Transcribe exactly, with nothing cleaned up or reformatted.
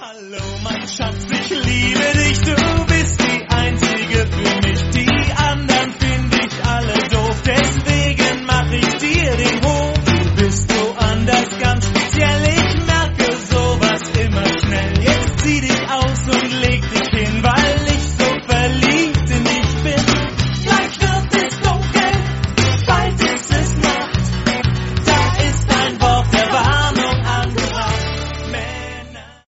Hallo mein Schatz, ich liebe dich, du bist die einzige für mich.